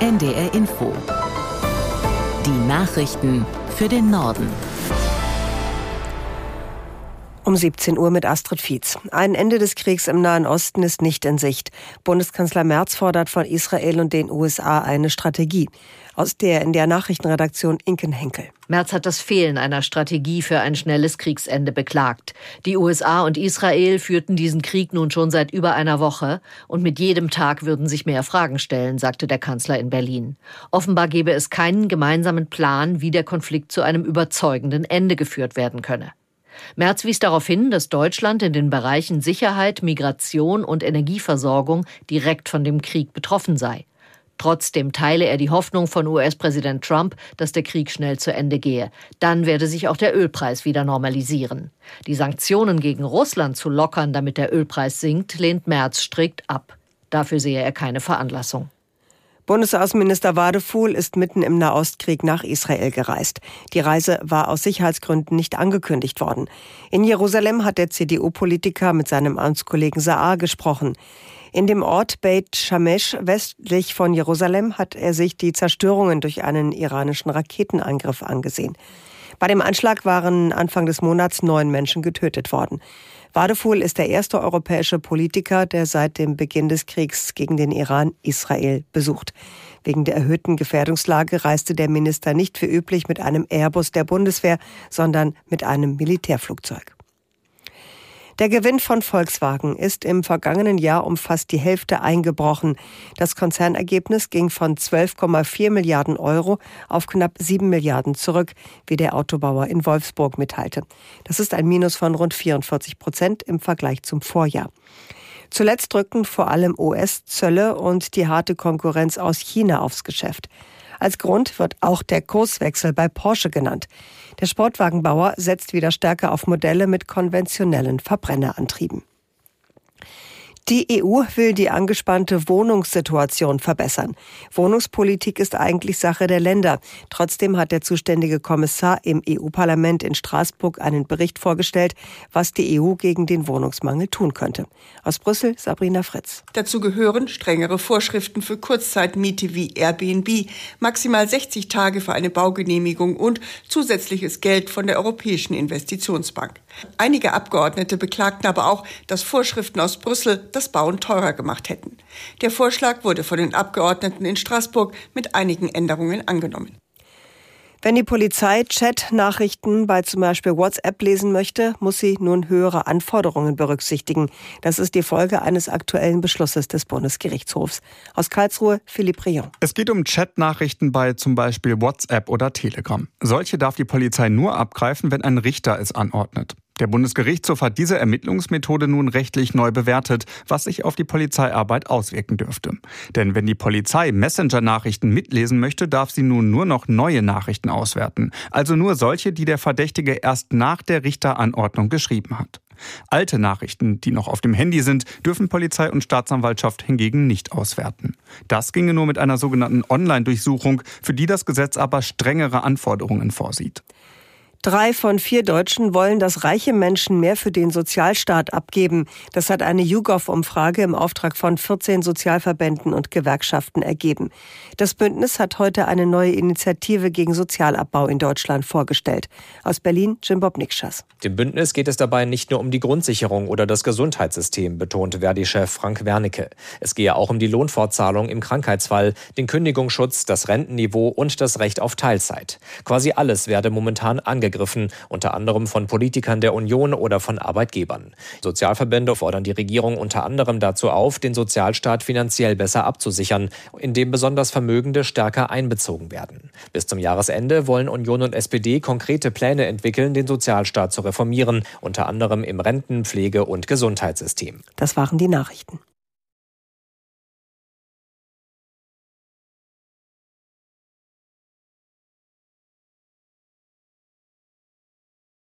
NDR Info. Die Nachrichten für den Norden. Um 17 Uhr mit Astrid Fietz. Ein Ende des Kriegs im Nahen Osten ist nicht in Sicht. Bundeskanzler Merz fordert von Israel und den USA eine Strategie. Aus der NDR Nachrichtenredaktion Inken Henkel. Merz hat das Fehlen einer Strategie für ein schnelles Kriegsende beklagt. Die USA und Israel führten diesen Krieg nun schon seit über einer Woche. Und mit jedem Tag würden sich mehr Fragen stellen, sagte der Kanzler in Berlin. Offenbar gebe es keinen gemeinsamen Plan, wie der Konflikt zu einem überzeugenden Ende geführt werden könne. Merz wies darauf hin, dass Deutschland in den Bereichen Sicherheit, Migration und Energieversorgung direkt von dem Krieg betroffen sei. Trotzdem teile er die Hoffnung von US-Präsident Trump, dass der Krieg schnell zu Ende gehe. Dann werde sich auch der Ölpreis wieder normalisieren. Die Sanktionen gegen Russland zu lockern, damit der Ölpreis sinkt, lehnt Merz strikt ab. Dafür sehe er keine Veranlassung. Bundesaußenminister Wadefuhl ist mitten im Nahostkrieg nach Israel gereist. Die Reise war aus Sicherheitsgründen nicht angekündigt worden. In Jerusalem hat der CDU-Politiker mit seinem Amtskollegen Saar gesprochen. In dem Ort Beit Shemesh westlich von Jerusalem hat er sich die Zerstörungen durch einen iranischen Raketenangriff angesehen. Bei dem Anschlag waren Anfang des Monats 9 Menschen getötet worden. Wadefuhl ist der erste europäische Politiker, der seit dem Beginn des Kriegs gegen den Iran Israel besucht. Wegen der erhöhten Gefährdungslage reiste der Minister nicht wie üblich mit einem Airbus der Bundeswehr, sondern mit einem Militärflugzeug. Der Gewinn von Volkswagen ist im vergangenen Jahr um fast die Hälfte eingebrochen. Das Konzernergebnis ging von 12,4 Milliarden Euro auf knapp 7 Milliarden zurück, wie der Autobauer in Wolfsburg mitteilte. Das ist ein Minus von rund 44% im Vergleich zum Vorjahr. Zuletzt drückten vor allem US-Zölle und die harte Konkurrenz aus China aufs Geschäft. Als Grund wird auch der Kurswechsel bei Porsche genannt. Der Sportwagenbauer setzt wieder stärker auf Modelle mit konventionellen Verbrennerantrieben. Die EU will die angespannte Wohnungssituation verbessern. Wohnungspolitik ist eigentlich Sache der Länder. Trotzdem hat der zuständige Kommissar im EU-Parlament in Straßburg einen Bericht vorgestellt, was die EU gegen den Wohnungsmangel tun könnte. Aus Brüssel Sabrina Fritz. Dazu gehören strengere Vorschriften für Kurzzeitmiete wie Airbnb, maximal 60 Tage für eine Baugenehmigung und zusätzliches Geld von der Europäischen Investitionsbank. Einige Abgeordnete beklagten aber auch, dass Vorschriften aus Brüssel das Bauen teurer gemacht hätten. Der Vorschlag wurde von den Abgeordneten in Straßburg mit einigen Änderungen angenommen. Wenn die Polizei Chat-Nachrichten bei zum Beispiel WhatsApp lesen möchte, muss sie nun höhere Anforderungen berücksichtigen. Das ist die Folge eines aktuellen Beschlusses des Bundesgerichtshofs. Aus Karlsruhe, Philippe Rion. Es geht um Chat-Nachrichten bei zum Beispiel WhatsApp oder Telegram. Solche darf die Polizei nur abgreifen, wenn ein Richter es anordnet. Der Bundesgerichtshof hat diese Ermittlungsmethode nun rechtlich neu bewertet, was sich auf die Polizeiarbeit auswirken dürfte. Denn wenn die Polizei Messenger-Nachrichten mitlesen möchte, darf sie nun nur noch neue Nachrichten auswerten. Also nur solche, die der Verdächtige erst nach der Richteranordnung geschrieben hat. Alte Nachrichten, die noch auf dem Handy sind, dürfen Polizei und Staatsanwaltschaft hingegen nicht auswerten. Das ginge nur mit einer sogenannten Online-Durchsuchung, für die das Gesetz aber strengere Anforderungen vorsieht. 3 von 4 Deutschen wollen, dass reiche Menschen mehr für den Sozialstaat abgeben. Das hat eine YouGov-Umfrage im Auftrag von 14 Sozialverbänden und Gewerkschaften ergeben. Das Bündnis hat heute eine neue Initiative gegen Sozialabbau in Deutschland vorgestellt. Aus Berlin, Jim-Bob Nikschas. Dem Bündnis geht es dabei nicht nur um die Grundsicherung oder das Gesundheitssystem, betonte Verdi-Chef Frank Wernicke. Es gehe auch um die Lohnfortzahlung im Krankheitsfall, den Kündigungsschutz, das Rentenniveau und das Recht auf Teilzeit. Quasi alles werde momentan angegriffen, unter anderem von Politikern der Union oder von Arbeitgebern. Sozialverbände fordern die Regierung unter anderem dazu auf, den Sozialstaat finanziell besser abzusichern, indem besonders Vermögende stärker einbezogen werden. Bis zum Jahresende wollen Union und SPD konkrete Pläne entwickeln, den Sozialstaat zu reformieren, unter anderem im Renten-, Pflege- und Gesundheitssystem. Das waren die Nachrichten.